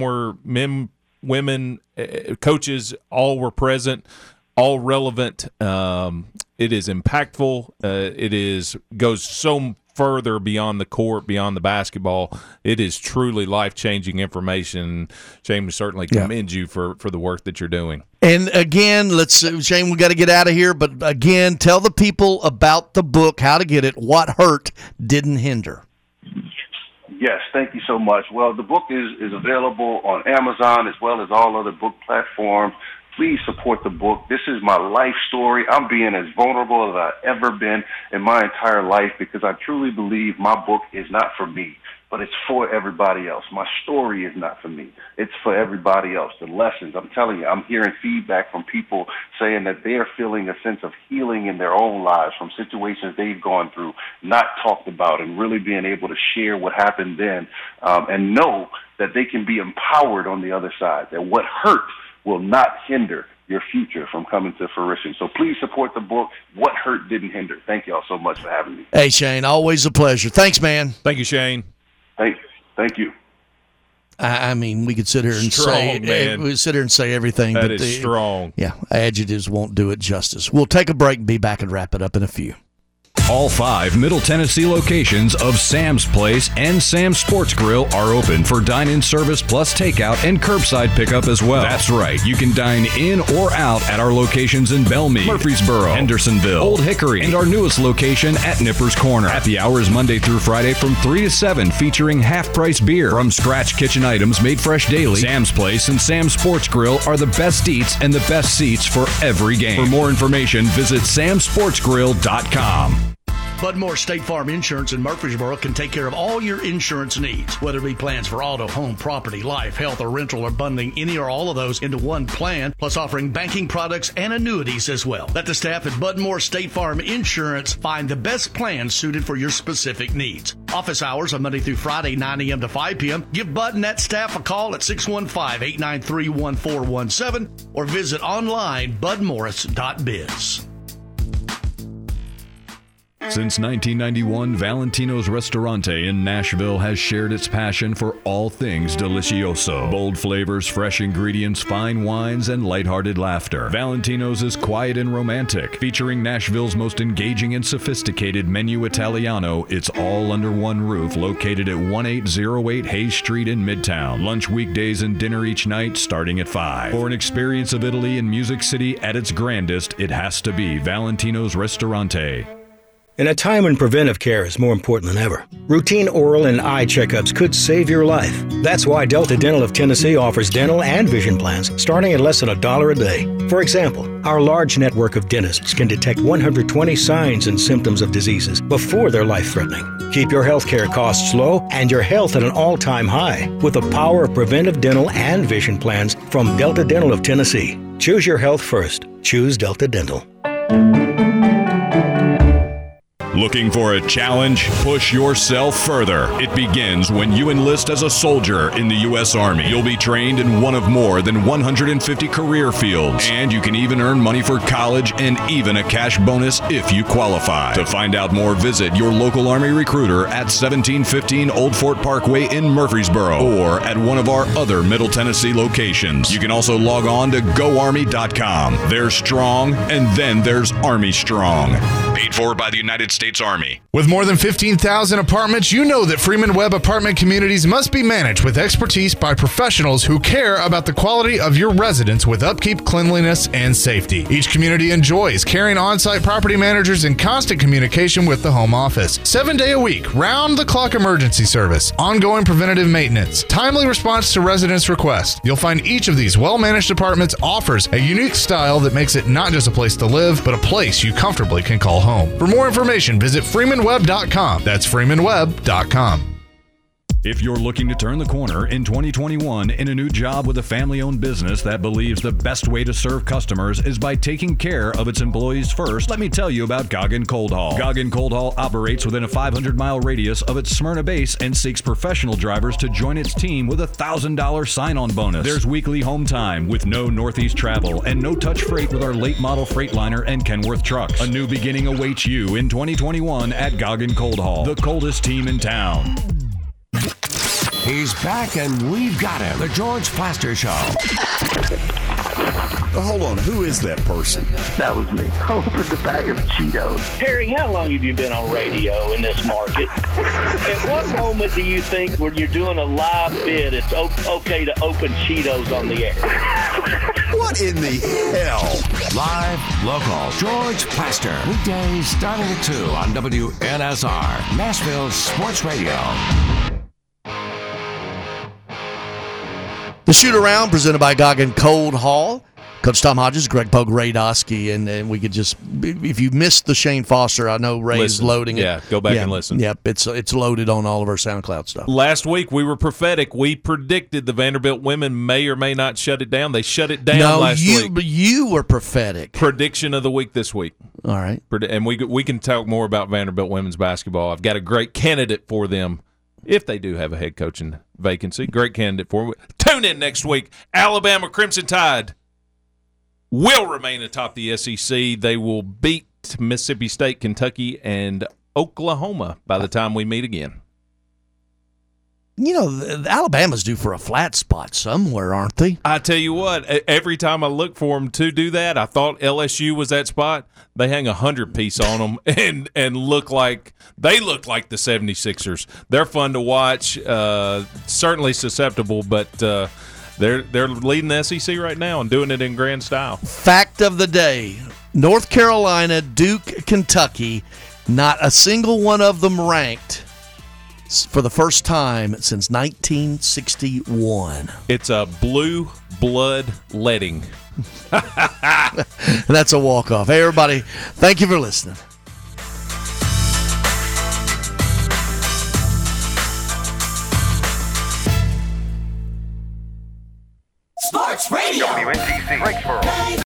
women, coaches, all were present, all relevant. It is impactful. It goes so further beyond the court, beyond the basketball. It is truly life-changing information. Shane, we certainly commend you for the work that you're doing. And again, Shane, we got to get out of here, but again, tell the people about the book, how to get it, What Hurt Didn't Hinder. Yes, thank you so much. Well, the book is available on Amazon as well as all other book platforms. Please support the book. This is my life story. I'm being as vulnerable as I've ever been in my entire life because I truly believe my book is not for me, but it's for everybody else. My story is not for me. It's for everybody else. The lessons, I'm telling you, I'm hearing feedback from people saying that they are feeling a sense of healing in their own lives from situations they've gone through, not talked about, and really being able to share what happened then, and know that they can be empowered on the other side, that what hurt will not hinder your future from coming to fruition. So please support the book, What Hurt Didn't Hinder. Thank you all so much for having me. Hey, Shane, always a pleasure. Thanks, man. Thank you, Shane. Thank you. I mean, we could sit here and say everything. That but is strong. Yeah, adjectives won't do it justice. We'll take a break and be back and wrap it up in a few. All 5 Middle Tennessee locations of Sam's Place and Sam's Sports Grill are open for dine-in service plus takeout and curbside pickup as well. That's right. You can dine in or out at our locations in Belmead, Murfreesboro, Hendersonville, Old Hickory, and our newest location at Nippers Corner. Happy hours Monday through Friday from 3 to 7, featuring half-price beer. From scratch kitchen items made fresh daily, Sam's Place and Sam's Sports Grill are the best eats and the best seats for every game. For more information, visit samsportsgrill.com. Budmore State Farm Insurance in Murfreesboro can take care of all your insurance needs, whether it be plans for auto, home, property, life, health, or rental, or bundling any or all of those into one plan, plus offering banking products and annuities as well. Let the staff at Budmore State Farm Insurance find the best plan suited for your specific needs. Office hours are Monday through Friday, 9 a.m. to 5 p.m. Give Bud and that staff a call at 615-893-1417 or visit online budmorris.biz. Since 1991, Valentino's Ristorante in Nashville has shared its passion for all things delicioso. Bold flavors, fresh ingredients, fine wines, and lighthearted laughter. Valentino's is quiet and romantic, featuring Nashville's most engaging and sophisticated menu Italiano. It's all under one roof, located at 1808 Hayes Street in Midtown. Lunch weekdays and dinner each night starting at 5. For an experience of Italy in Music City at its grandest, it has to be Valentino's Ristorante. In a time when preventive care is more important than ever, routine oral and eye checkups could save your life. That's why Delta Dental of Tennessee offers dental and vision plans starting at less than $1 a day. For example, our large network of dentists can detect 120 signs and symptoms of diseases before they're life-threatening. Keep your healthcare costs low and your health at an all-time high with the power of preventive dental and vision plans from Delta Dental of Tennessee. Choose your health first. Choose Delta Dental. Looking for a challenge? Push yourself further. It begins when you enlist as a soldier in the U.S. Army. You'll be trained in one of more than 150 career fields, and you can even earn money for college and even a cash bonus if you qualify. To find out more, visit your local Army recruiter at 1715 Old Fort Parkway in Murfreesboro or at one of our other Middle Tennessee locations. You can also log on to GoArmy.com. There's strong, and then there's Army Strong. Paid for by the United States Army. With more than 15,000 apartments, you know that Freeman Webb Apartment Communities must be managed with expertise by professionals who care about the quality of your residence with upkeep, cleanliness, and safety. Each community enjoys caring on-site property managers in constant communication with the home office. 7 day a week, round-the-clock emergency service, ongoing preventative maintenance, timely response to residents' requests. You'll find each of these well-managed apartments offers a unique style that makes it not just a place to live, but a place you comfortably can call home. For more information, visit freemanweb.com. That's freemanweb.com. If you're looking to turn the corner in 2021 in a new job with a family-owned business that believes the best way to serve customers is by taking care of its employees first, let me tell you about Goggin Cold Haul. Goggin Cold Haul operates within a 500-mile radius of its Smyrna base and seeks professional drivers to join its team with a $1,000 sign-on bonus. There's weekly home time with no Northeast travel and no-touch freight with our late-model Freightliner and Kenworth trucks. A new beginning awaits you in 2021 at Goggin Cold Haul, the coldest team in town. He's back and we've got him. The George Plaster Show. Hold on, who is that person? That was me. Opened the bag of Cheetos. Harry, how long have you been on radio in this market? At what moment do you think when you're doing a live bid, it's okay to open Cheetos on the air? What in the hell? Live, local, George Plaster. Weekdays starting at 2 on WNSR, Nashville Sports Radio. The Shoot Around, presented by Goggin Cold Haul. Coach Tom Hodges, Greg Pogue, Ray Doski, and we could just, if you missed the Shane Foster, I know Ray's loading it. Yeah, go back and listen. Yep, it's loaded on all of our SoundCloud stuff. Last week, we were prophetic. We predicted the Vanderbilt women may or may not shut it down. They shut it down last week. You were prophetic. Prediction of the week this week. All right. And we can talk more about Vanderbilt women's basketball. I've got a great candidate for them. If they do have a head coaching vacancy, great candidate for it. Tune in next week. Alabama Crimson Tide will remain atop the SEC. They will beat Mississippi State, Kentucky, and Oklahoma by the time we meet again. You know, Alabama's due for a flat spot somewhere, aren't they? I tell you what, every time I look for them to do that, I thought LSU was that spot. They hang 100-piece on them and look like the 76ers. They're fun to watch, certainly susceptible, but they're leading the SEC right now and doing it in grand style. Fact of the day, North Carolina, Duke, Kentucky, not a single one of them ranked for the first time since 1961. It's a blue blood letting. That's a walk-off. Hey, everybody, thank you for listening. Sports Radio. WNCC.